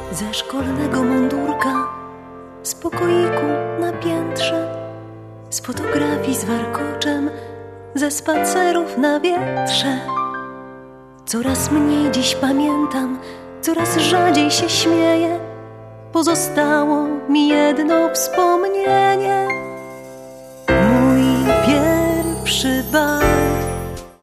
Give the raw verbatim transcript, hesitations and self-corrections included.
Ze szkolnego mundurka, z pokoiku na piętrze, z fotografii z warkoczem, ze spacerów na wietrze. Coraz mniej dziś pamiętam, coraz rzadziej się śmieję. Pozostało mi jedno wspomnienie.